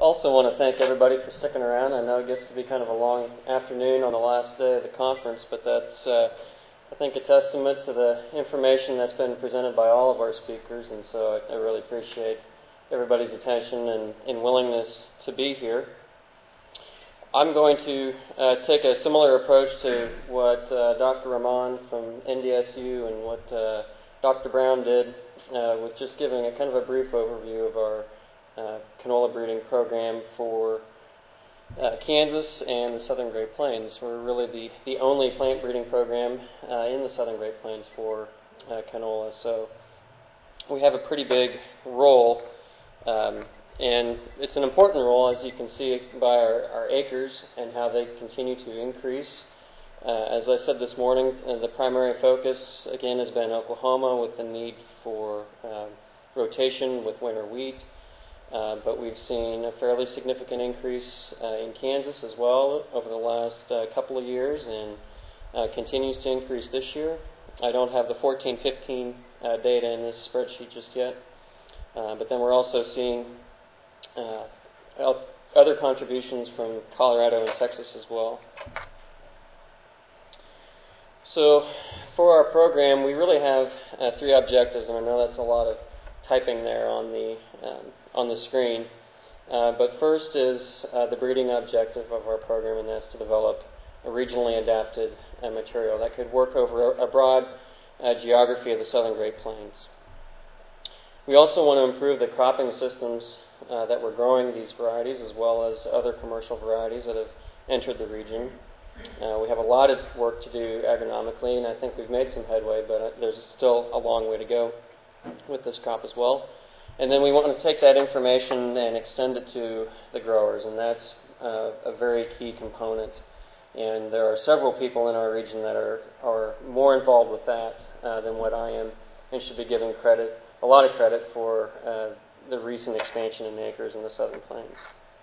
also want to thank everybody for sticking around. I know it gets to be kind of a long afternoon on the last day of the conference, but that's, I think, a testament to the information that's been presented by all of our speakers, and so I really appreciate everybody's attention and willingness to be here. I'm going to take a similar approach to what Dr. Rahman from NDSU and what Dr. Brown did with just giving a kind of a brief overview of our canola breeding program for Kansas and the Southern Great Plains. We're really the only plant breeding program in the Southern Great Plains for canola. So we have a pretty big role, and it's an important role, as you can see by our acres and how they continue to increase. As I said this morning, the primary focus, again, has been Oklahoma with the need for rotation with winter wheat. But we've seen a fairly significant increase in Kansas as well over the last couple of years, and continues to increase this year. I don't have the 14-15 data in this spreadsheet just yet, but then we're also seeing other contributions from Colorado and Texas as well. So for our program, we really have three objectives, and I know that's a lot of typing there on the screen. But first is the breeding objective of our program, and that's to develop a regionally adapted material that could work over a broad geography of the Southern Great Plains. We also want to improve the cropping systems that we're growing these varieties, as well as other commercial varieties that have entered the region. We have a lot of work to do agronomically, and I think we've made some headway, but there's still a long way to go with this crop as well. And then we want to take that information and extend it to the growers, and that's a very key component. And there are several people in our region that are more involved with that than what I am, and should be given a lot of credit for the recent expansion in acres in the Southern Plains.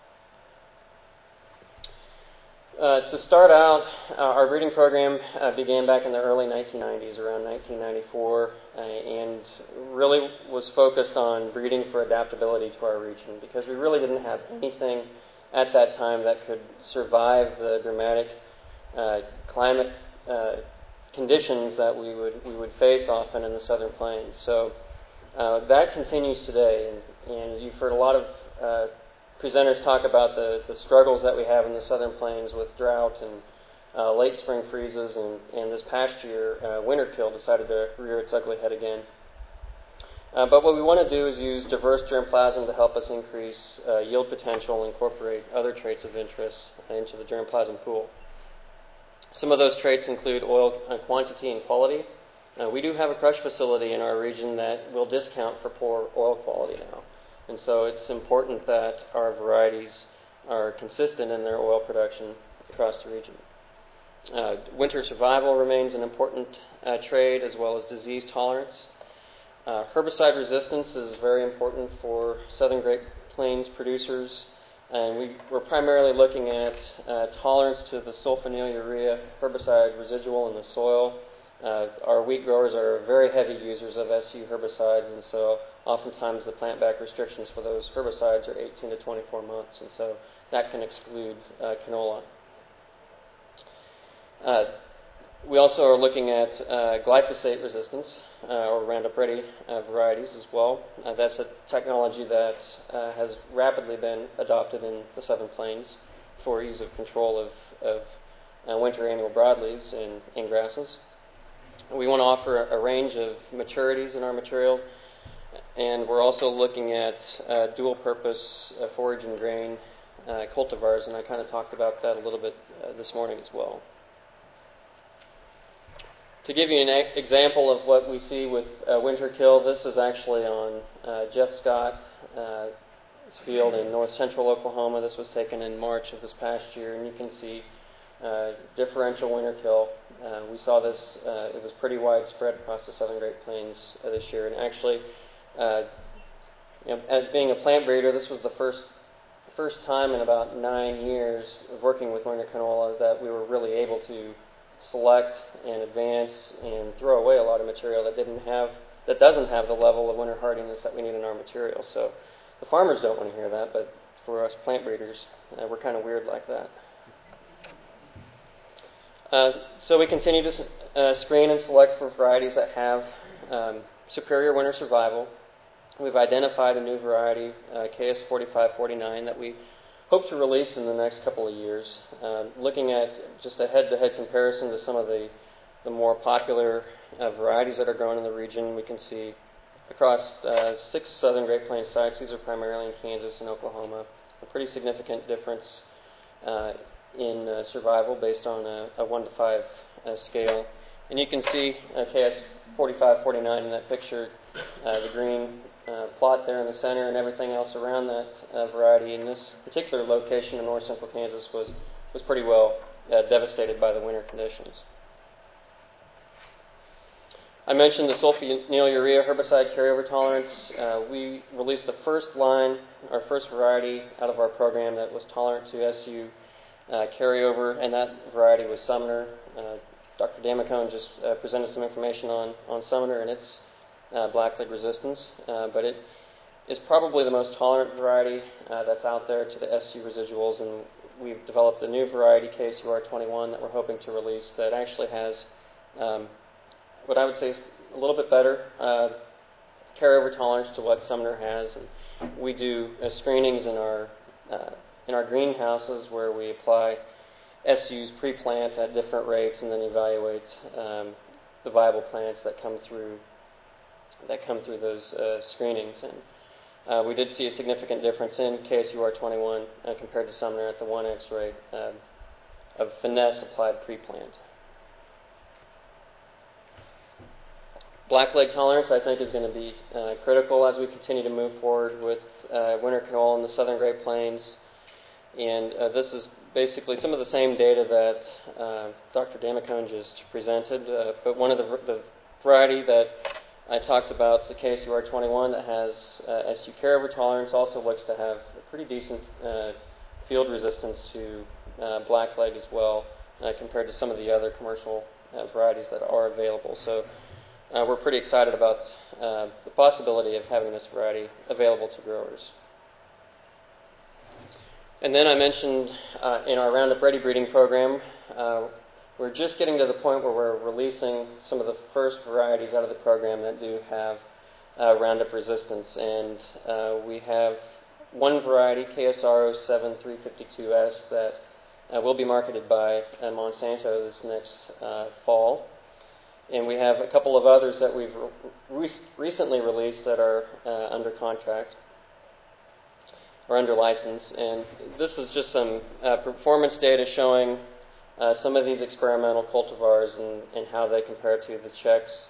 To start out, our breeding program began back in the early 1990s, around 1994, and really was focused on breeding for adaptability to our region, because we really didn't have anything at that time that could survive the dramatic climate conditions that we would face often in the Southern Plains. So that continues today, and you've heard a lot of presenters talk about the struggles that we have in the Southern Plains with drought and late spring freezes, and this past year, winter kill decided to rear its ugly head again. But what we want to do is use diverse germplasm to help us increase yield potential and incorporate other traits of interest into the germplasm pool. Some of those traits include oil quantity and quality. We do have a crush facility in our region that will discount for poor oil quality now. And so it's important that our varieties are consistent in their oil production across the region. Winter survival remains an important trait, as well as disease tolerance. Herbicide resistance is very important for Southern Great Plains producers, and we're primarily looking at tolerance to the sulfonylurea herbicide residual in the soil. Our wheat growers are very heavy users of SU herbicides, and so oftentimes the plant-back restrictions for those herbicides are 18 to 24 months, and so that can exclude canola. We also are looking at glyphosate resistance, or Roundup Ready varieties as well. That's a technology that has rapidly been adopted in the Southern Plains for ease of control of winter annual broadleaves and grasses. We want to offer a range of maturities in our material, and we're also looking at dual-purpose forage and grain cultivars, and I kind of talked about that a little bit this morning as well. To give you an example of what we see with winter kill, this is actually on Jeff Scott's field in north central Oklahoma. This was taken in March of this past year, and you can see differential winter kill. We saw this, it was pretty widespread across the Southern Great Plains this year. And actually, as being a plant breeder, this was the first time in about 9 years of working with winter canola that we were really able to select and advance and throw away a lot of material that doesn't have the level of winter hardiness that we need in our material. So the farmers don't want to hear that, but for us plant breeders. We're kind of weird like that. So we continue to screen and select for varieties that have superior winter survival. We've identified a new variety, KS4549, that we hope to release in the next couple of years. Looking at just a head-to-head comparison to some of the more popular varieties that are grown in the region, we can see across 6 southern Great Plains sites, these are primarily in Kansas and Oklahoma, a pretty significant difference in survival based on a 1 to 5 scale. And you can see KS4549 in that picture, the green plot there in the center and everything else around that variety. In this particular location in north central Kansas was pretty well devastated by the winter conditions. I mentioned the sulfonylurea herbicide carryover tolerance. We released the first line, our first variety out of our program that was tolerant to SU carryover, and that variety was Sumner. Dr. Damacone just presented some information on Sumner and its blackleg resistance, but it is probably the most tolerant variety that's out there to the SU residuals, and we've developed a new variety, KSUR21, that we're hoping to release that actually has what I would say is a little bit better carryover tolerance to what Sumner has. And we do screenings in our greenhouses where we apply SUs pre-plant at different rates and then evaluate the viable plants that come through those screenings. And we did see a significant difference in KSUR21 compared to Sumner at the 1x rate of finesse applied pre-plant. Blackleg tolerance, I think, is going to be critical as we continue to move forward with winter canola in the southern Great Plains. And this is basically some of the same data that Dr. Damacone just presented, but one of the variety that I talked about, the KSUR21, that has SU carryover tolerance, also looks to have a pretty decent field resistance to blackleg as well, compared to some of the other commercial varieties that are available. So we're pretty excited about the possibility of having this variety available to growers. And then I mentioned in our Roundup Ready breeding program, we're just getting to the point where we're releasing some of the first varieties out of the program that do have Roundup resistance. And we have one variety, KSR07352S, that will be marketed by Monsanto this next fall. And we have a couple of others that we've recently released that are under contract or under license. And this is just some performance data showing some of these experimental cultivars and how they compare to the Czechs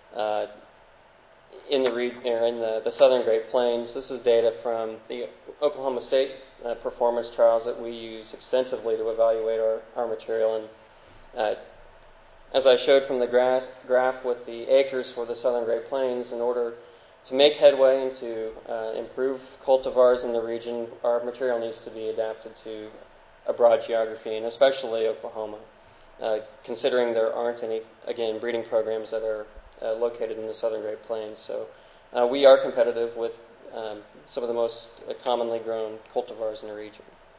in the southern Great Plains. This is data from the Oklahoma State performance trials that we use extensively to evaluate our material. And as I showed from the graph with the acres for the southern Great Plains, in order to make headway and to improve cultivars in the region, our material needs to be adapted to a broad geography, and especially Oklahoma, considering there aren't any, again, breeding programs that are located in the southern Great Plains. So we are competitive with some of the most commonly grown cultivars in the region.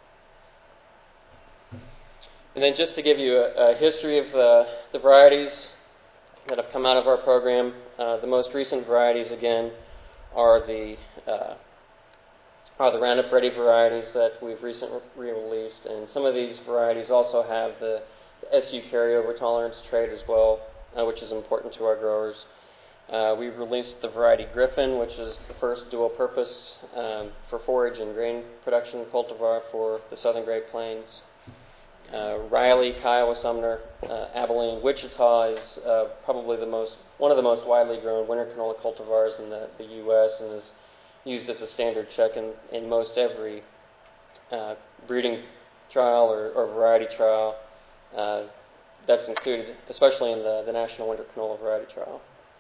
And then just to give you a history of the varieties that have come out of our program, the most recent varieties, again, are the Roundup Ready varieties that we've recently released. And some of these varieties also have the SU carryover tolerance trait as well, which is important to our growers. We've released the variety Griffin, which is the first dual-purpose for forage and grain production cultivar for the southern Great Plains. Riley, Kiowa, Sumner, Abilene, Wichita is probably one of the most widely grown winter canola cultivars in the U.S. and is used as a standard check in most every breeding trial or variety trial that's included, especially in the National Winter Canola Variety Trial,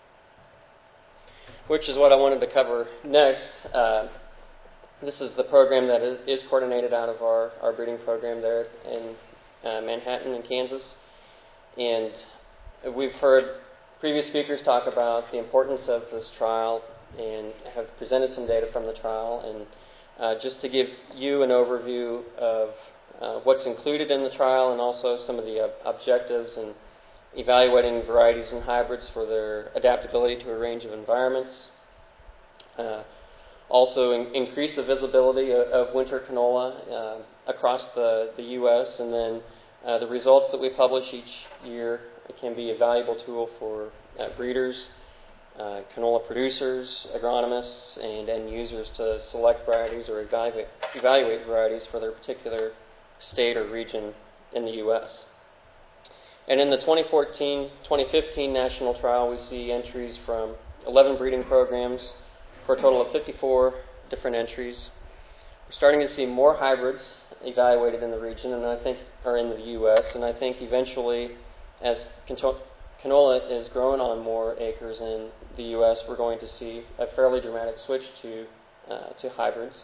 which is what I wanted to cover next. This is the program that is coordinated out of our breeding program there in Manhattan in Kansas. And we've heard previous speakers talk about the importance of this trial and have presented some data from the trial. And just to give you an overview of what's included in the trial and also some of the objectives and evaluating varieties and hybrids for their adaptability to a range of environments. Also increase the visibility of winter canola across the U.S. and then the results that we publish each year can be a valuable tool for breeders, canola producers, agronomists, and end users to select varieties or evaluate varieties for their particular state or region in the U.S. And in the 2014-2015 national trial, we see entries from 11 breeding programs for a total of 54 different entries. We're starting to see more hybrids evaluated in the region, and I think, or in the U.S., and I think eventually, as canola is grown on more acres in the U.S., we're going to see a fairly dramatic switch to hybrids.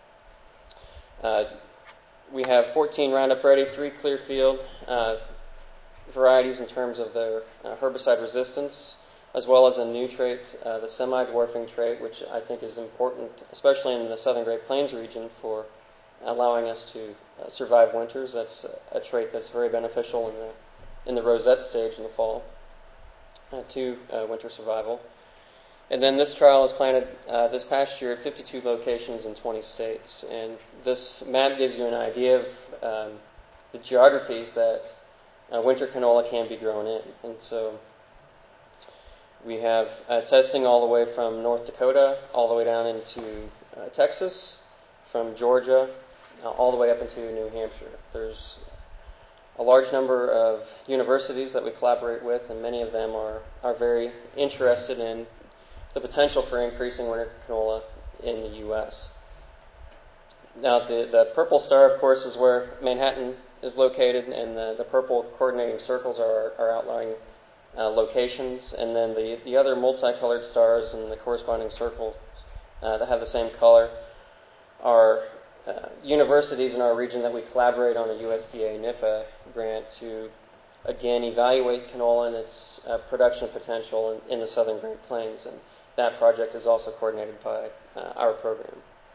We have 14 Roundup Ready, 3 Clearfield varieties in terms of their herbicide resistance, as well as a new trait, the semi-dwarfing trait, which I think is important, especially in the Southern Great Plains region, for allowing us to survive winters. That's a trait that's very beneficial in the rosette stage in the fall to winter survival. And then this trial is planted this past year at 52 locations in 20 states. And this map gives you an idea of the geographies that winter canola can be grown in. And so we have testing all the way from North Dakota all the way down into Texas, from Georgia all the way up into New Hampshire. There's a large number of universities that we collaborate with, and many of them are very interested in the potential for increasing winter canola in the U.S. Now, the purple star, of course, is where Manhattan is located, and the purple coordinating circles are outlining locations, and then the other multicolored stars and the corresponding circles that have the same color are universities in our region that we collaborate on a USDA NIFA grant to, again, evaluate canola and its production potential in the Southern Great Plains, and that project is also coordinated by our program.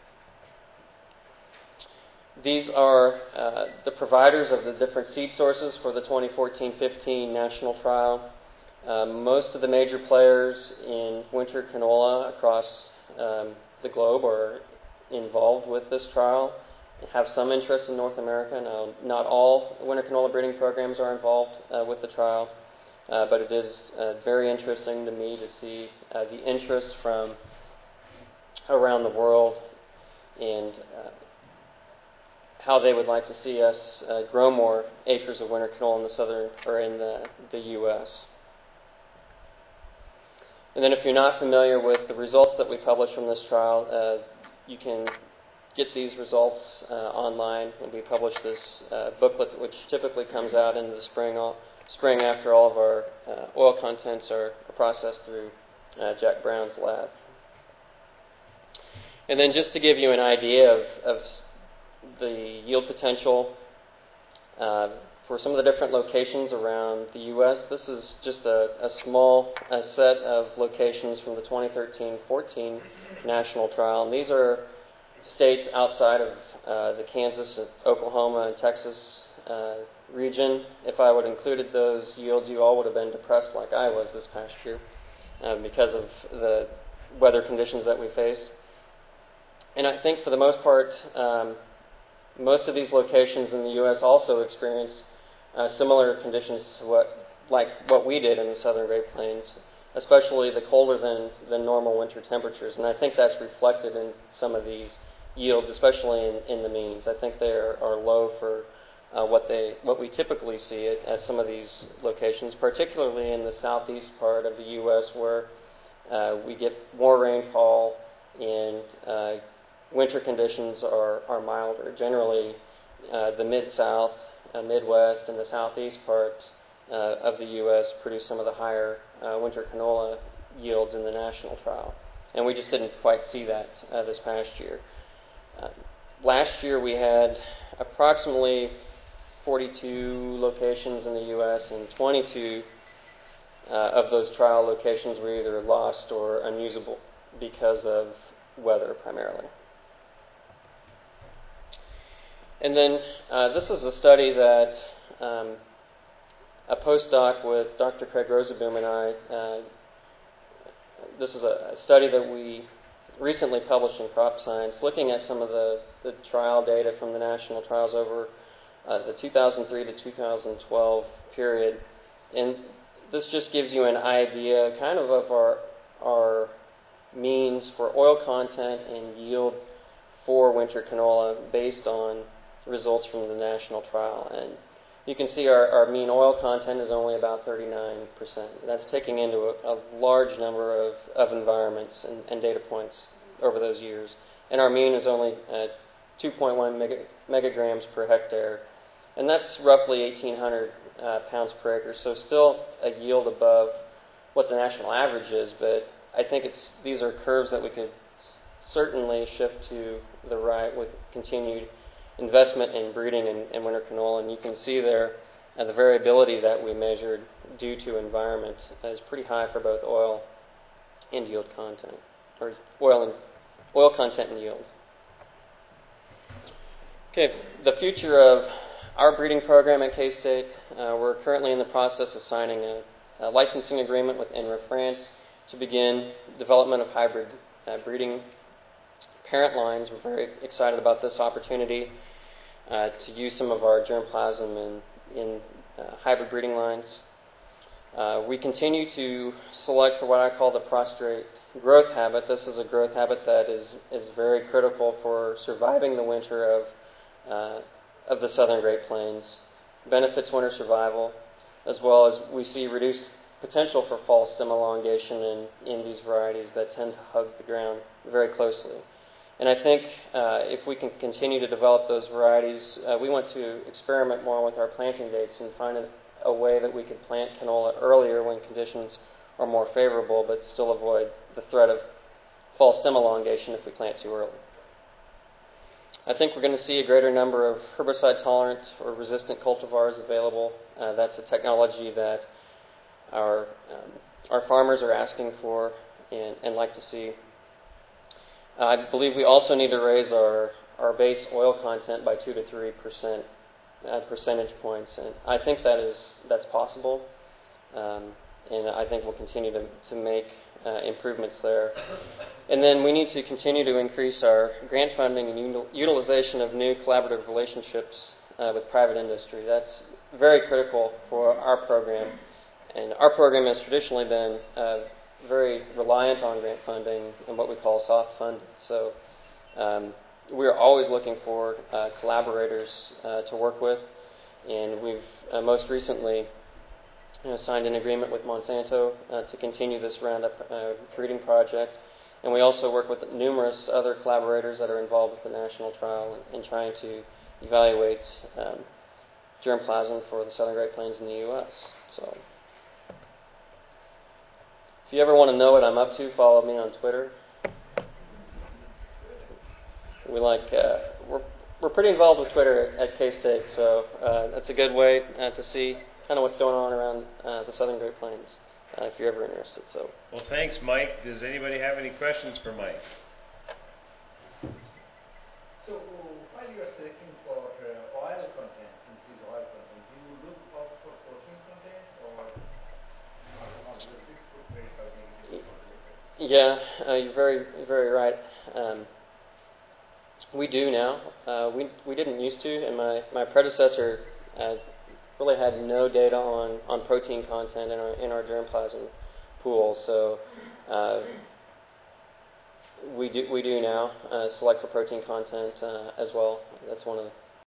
These are the providers of the different seed sources for the 2014-15 national trial. Most of the major players in winter canola across the globe are involved with this trial, have some interest in North America. Now, not all winter canola breeding programs are involved with the trial, but it is very interesting to me to see the interest from around the world and how they would like to see us grow more acres of winter canola in the southern or in the U.S. And then, if you're not familiar with the results that we publish from this trial, you can get these results online, and we publish this booklet, which typically comes out in the spring after all of our oil contents are processed through Jack Brown's lab. And then, just to give you an idea of the yield potential for some of the different locations around the U.S., this is just a small set of locations from the 2013-14 national trial. And these are states outside of the Kansas, Oklahoma, and Texas region. If I would have included those yields, you all would have been depressed like I was this past year because of the weather conditions that we faced. And I think for the most part, most of these locations in the U.S. also experienced similar conditions to what we did in the Southern Great Plains, especially the colder than normal winter temperatures. And I think that's reflected in some of these yields, especially in the means. I think they are low for what we typically see at some of these locations, particularly in the southeast part of the U.S., where we get more rainfall and winter conditions are milder. Generally, the Mid-South, Midwest, and the southeast parts of the U.S. produce some of the higher winter canola yields in the national trial. And we just didn't quite see that this past year. Last year we had approximately 42 locations in the U.S., and 22 of those trial locations were either lost or unusable because of weather primarily. And then this is a study that a postdoc with Dr. Craig Rosenboom and I, this is a study that we recently published in Crop Science, looking at some of the trial data from the national trials over the 2003 to 2012 period. And this just gives you an idea kind of our means for oil content and yield for winter canola based on results from the national trial. And you can see our mean oil content is only about 39%. That's taking into a large number of environments and data points over those years. And our mean is only 2.1 megagrams per hectare. And that's roughly 1,800 pounds per acre. So still a yield above what the national average is, but I think these are curves that we could certainly shift to the right with continued investment in breeding in winter canola. And you can see there the variability that we measured due to environment is pretty high for both oil and yield content, or oil content and yield. Okay, the future of our breeding program at K-State, we're currently in the process of signing a licensing agreement with INRA France to begin development of hybrid breeding parent lines. We're very excited about this opportunity to use some of our germplasm in hybrid breeding lines. We continue to select for what I call the prostrate growth habit. This is a growth habit that is very critical for surviving the winter of the southern Great Plains, benefits winter survival, as well as we see reduced potential for fall stem elongation in these varieties that tend to hug the ground very closely. And I think if we can continue to develop those varieties, we want to experiment more with our planting dates and find a way that we could plant canola earlier when conditions are more favorable, but still avoid the threat of fall stem elongation if we plant too early. I think we're going to see a greater number of herbicide-tolerant or resistant cultivars available. That's a technology that our farmers are asking for and like to see. I believe we also need to raise our base oil content by 2 to 3% percentage points, and I think that's possible. And I think we'll continue to make improvements there. And then we need to continue to increase our grant funding and utilization of new collaborative relationships with private industry. That's very critical for our program. And our program has traditionally been very reliant on grant funding and what we call soft funding. So we're always looking for collaborators to work with. And we've most recently signed an agreement with Monsanto to continue this Roundup breeding project. And we also work with numerous other collaborators that are involved with the national trial in trying to evaluate germplasm for the southern Great Plains in the U.S. So if you ever want to know what I'm up to, follow me on Twitter. We're pretty involved with Twitter at K-State, so that's a good way to see kind of what's going on around the southern Great Plains, if you're ever interested. So. Well, thanks, Mike. Does anybody have any questions for Mike? So, while you are searching for oil content, increased oil content, do you look also for protein content, or the fixed food rates are negative? Yeah, you're very, very right. We do now. We didn't used to, and my predecessor really had no data on protein content in our germplasm pool. So we do now select for protein content as well. That's one of